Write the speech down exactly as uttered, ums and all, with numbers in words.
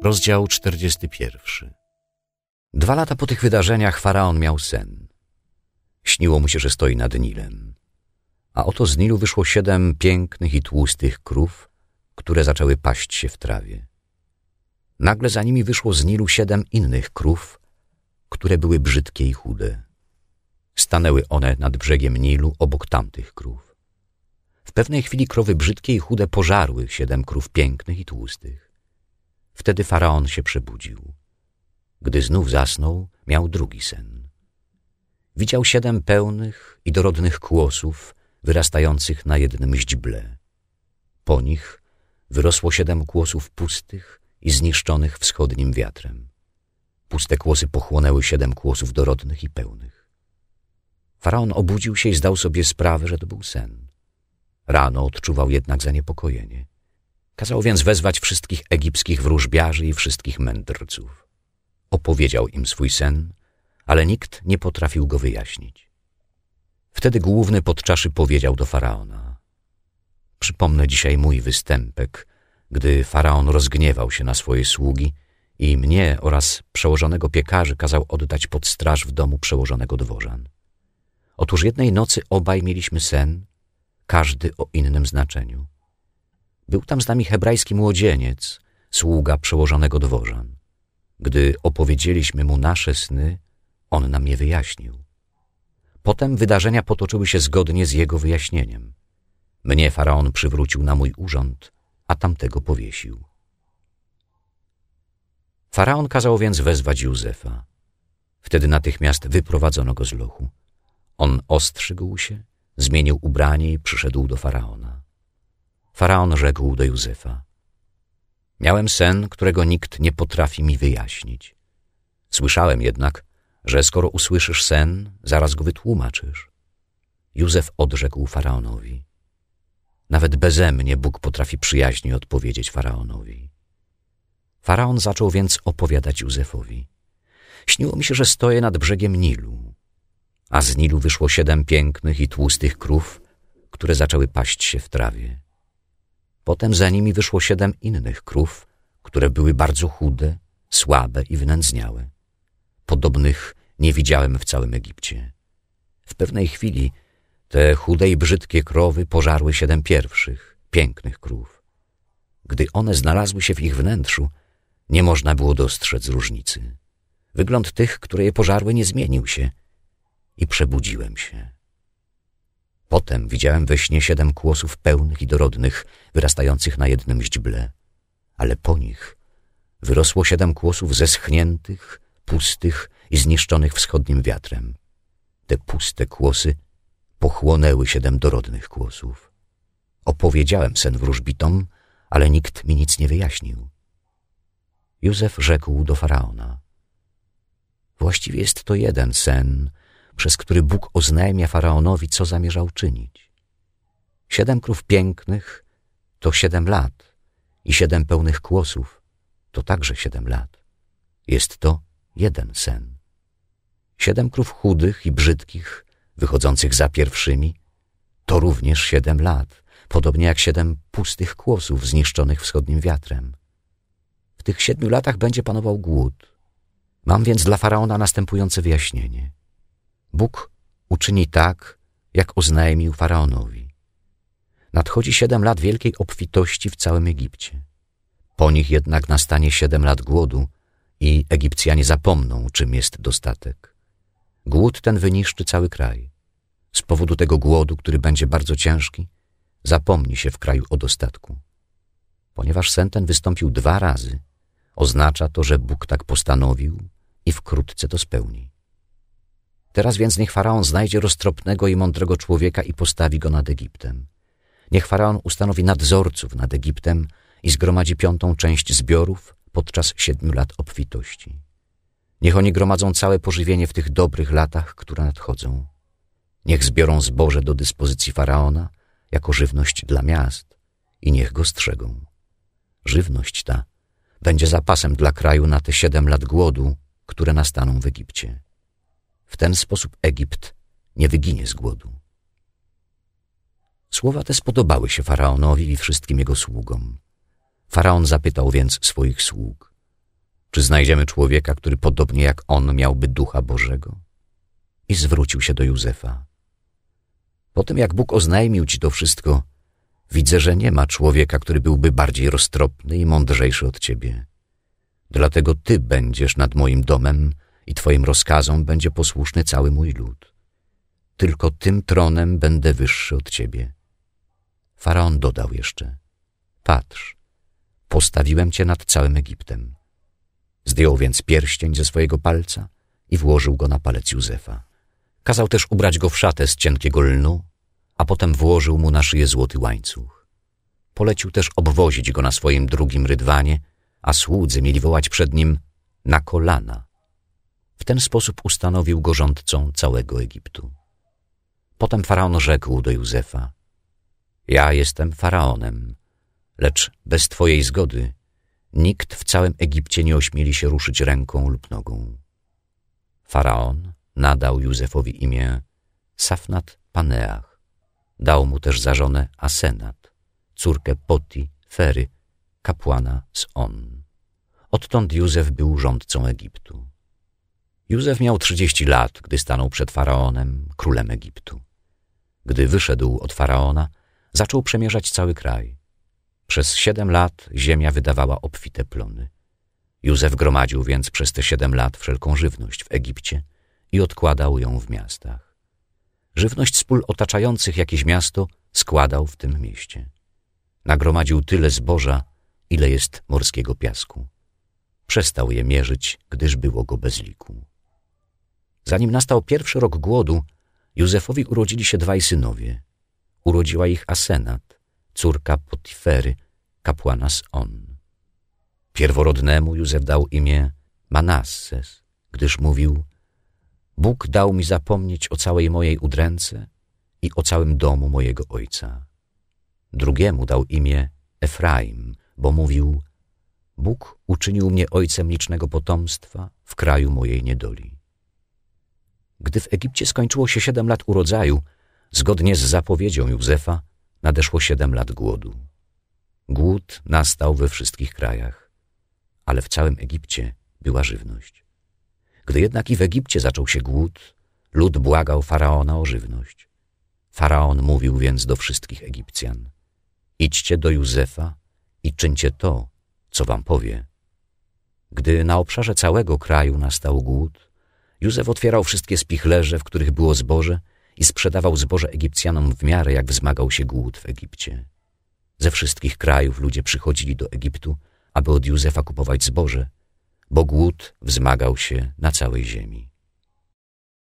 Rozdział czterdziesty pierwszy. Dwa lata po tych wydarzeniach faraon miał sen. Śniło mu się, że stoi nad Nilem. A oto z Nilu wyszło siedem pięknych i tłustych krów, które zaczęły paść się w trawie. Nagle za nimi wyszło z Nilu siedem innych krów, które były brzydkie i chude. Stanęły one nad brzegiem Nilu obok tamtych krów. W pewnej chwili krowy brzydkie i chude pożarły siedem krów pięknych i tłustych. Wtedy faraon się przebudził. Gdy znów zasnął, miał drugi sen. Widział siedem pełnych i dorodnych kłosów wyrastających na jednym źdźble. Po nich wyrosło siedem kłosów pustych i zniszczonych wschodnim wiatrem. Puste kłosy pochłonęły siedem kłosów dorodnych i pełnych. Faraon obudził się i zdał sobie sprawę, że to był sen. Rano odczuwał jednak zaniepokojenie. Kazał więc wezwać wszystkich egipskich wróżbiarzy i wszystkich mędrców. Opowiedział im swój sen, ale nikt nie potrafił go wyjaśnić. Wtedy główny podczaszy powiedział do faraona: przypomnę dzisiaj mój występek, gdy faraon rozgniewał się na swoje sługi i mnie oraz przełożonego piekarzy kazał oddać pod straż w domu przełożonego dworzan. Otóż jednej nocy obaj mieliśmy sen, każdy o innym znaczeniu. Był tam z nami hebrajski młodzieniec, sługa przełożonego dworzan. Gdy opowiedzieliśmy mu nasze sny, on nam je wyjaśnił. Potem wydarzenia potoczyły się zgodnie z jego wyjaśnieniem. Mnie faraon przywrócił na mój urząd, a tamtego powiesił. Faraon kazał więc wezwać Józefa. Wtedy natychmiast wyprowadzono go z lochu. On ostrzygł się, zmienił ubranie i przyszedł do faraona. Faraon rzekł do Józefa: miałem sen, którego nikt nie potrafi mi wyjaśnić. Słyszałem jednak, że skoro usłyszysz sen, zaraz go wytłumaczysz. Józef odrzekł faraonowi: nawet beze mnie Bóg potrafi przyjaźnie odpowiedzieć faraonowi. Faraon zaczął więc opowiadać Józefowi: śniło mi się, że stoję nad brzegiem Nilu, a z Nilu wyszło siedem pięknych i tłustych krów, które zaczęły paść się w trawie. Potem za nimi wyszło siedem innych krów, które były bardzo chude, słabe i wynędzniałe. Podobnych nie widziałem w całym Egipcie. W pewnej chwili te chude i brzydkie krowy pożarły siedem pierwszych, pięknych krów. Gdy one znalazły się w ich wnętrzu, nie można było dostrzec różnicy. Wygląd tych, które je pożarły, nie zmienił się i przebudziłem się. Potem widziałem we śnie siedem kłosów pełnych i dorodnych, wyrastających na jednym źdźble, ale po nich wyrosło siedem kłosów zeschniętych, pustych i zniszczonych wschodnim wiatrem. Te puste kłosy pochłonęły siedem dorodnych kłosów. Opowiedziałem sen wróżbitom, ale nikt mi nic nie wyjaśnił. Józef rzekł do faraona: właściwie jest to jeden sen, przez który Bóg oznajmia faraonowi, co zamierzał czynić. Siedem krów pięknych to siedem lat i siedem pełnych kłosów to także siedem lat. Jest to jeden sen. Siedem krów chudych i brzydkich, wychodzących za pierwszymi, to również siedem lat, podobnie jak siedem pustych kłosów zniszczonych wschodnim wiatrem. W tych siedmiu latach będzie panował głód. Mam więc dla faraona następujące wyjaśnienie. Bóg uczyni tak, jak oznajmił faraonowi. Nadchodzi siedem lat wielkiej obfitości w całym Egipcie. Po nich jednak nastanie siedem lat głodu i Egipcjanie zapomną, czym jest dostatek. Głód ten wyniszczy cały kraj. Z powodu tego głodu, który będzie bardzo ciężki, zapomni się w kraju o dostatku. Ponieważ sen ten wystąpił dwa razy, oznacza to, że Bóg tak postanowił i wkrótce to spełni. Teraz więc niech faraon znajdzie roztropnego i mądrego człowieka i postawi go nad Egiptem. Niech faraon ustanowi nadzorców nad Egiptem i zgromadzi piątą część zbiorów podczas siedmiu lat obfitości. Niech oni gromadzą całe pożywienie w tych dobrych latach, które nadchodzą. Niech zbiorą zboże do dyspozycji faraona jako żywność dla miast i niech go strzegą. Żywność ta będzie zapasem dla kraju na te siedem lat głodu, które nastaną w Egipcie. W ten sposób Egipt nie wyginie z głodu. Słowa te spodobały się faraonowi i wszystkim jego sługom. Faraon zapytał więc swoich sług: Czy znajdziemy człowieka, który podobnie jak on miałby ducha Bożego? I zwrócił się do Józefa. Po tym, jak Bóg oznajmił ci to wszystko, widzę, że nie ma człowieka, który byłby bardziej roztropny i mądrzejszy od ciebie. Dlatego ty będziesz nad moim domem i twoim rozkazom będzie posłuszny cały mój lud. Tylko tym tronem będę wyższy od ciebie. Faraon dodał jeszcze: patrz, postawiłem cię nad całym Egiptem. Zdjął więc pierścień ze swojego palca i włożył go na palec Józefa. Kazał też ubrać go w szatę z cienkiego lnu, a potem włożył mu na szyję złoty łańcuch. Polecił też obwozić go na swoim drugim rydwanie, a słudzy mieli wołać przed nim na kolana. W ten sposób ustanowił go rządcą całego Egiptu. Potem Faraon rzekł do Józefa: ja jestem Faraonem, lecz bez twojej zgody nikt w całym Egipcie nie ośmieli się ruszyć ręką lub nogą. Faraon nadał Józefowi imię Safnat Paneach. Dał mu też za żonę Asenat, córkę Poti Fery, kapłana z On. Odtąd Józef był rządcą Egiptu. Józef miał trzydzieści lat, gdy stanął przed Faraonem, królem Egiptu. Gdy wyszedł od Faraona, zaczął przemierzać cały kraj. Przez siedem lat ziemia wydawała obfite plony. Józef gromadził więc przez te siedem lat wszelką żywność w Egipcie i odkładał ją w miastach. Żywność z pól otaczających jakieś miasto składał w tym mieście. Nagromadził tyle zboża, ile jest morskiego piasku. Przestał je mierzyć, gdyż było go bez liku. Zanim nastał pierwszy rok głodu, Józefowi urodzili się dwaj synowie. Urodziła ich Asenat, córka Potifery, kapłana z On. Pierworodnemu Józef dał imię Manasses, gdyż mówił: Bóg dał mi zapomnieć o całej mojej udręce i o całym domu mojego ojca. Drugiemu dał imię Efraim, bo mówił: Bóg uczynił mnie ojcem licznego potomstwa w kraju mojej niedoli. Gdy w Egipcie skończyło się siedem lat urodzaju, zgodnie z zapowiedzią Józefa, nadeszło siedem lat głodu. Głód nastał we wszystkich krajach, ale w całym Egipcie była żywność. Gdy jednak i w Egipcie zaczął się głód, lud błagał Faraona o żywność. Faraon mówił więc do wszystkich Egipcjan: idźcie do Józefa i czyńcie to, co wam powie. Gdy na obszarze całego kraju nastał głód, Józef otwierał wszystkie spichlerze, w których było zboże, i sprzedawał zboże Egipcjanom w miarę, jak wzmagał się głód w Egipcie. Ze wszystkich krajów ludzie przychodzili do Egiptu, aby od Józefa kupować zboże, bo głód wzmagał się na całej ziemi.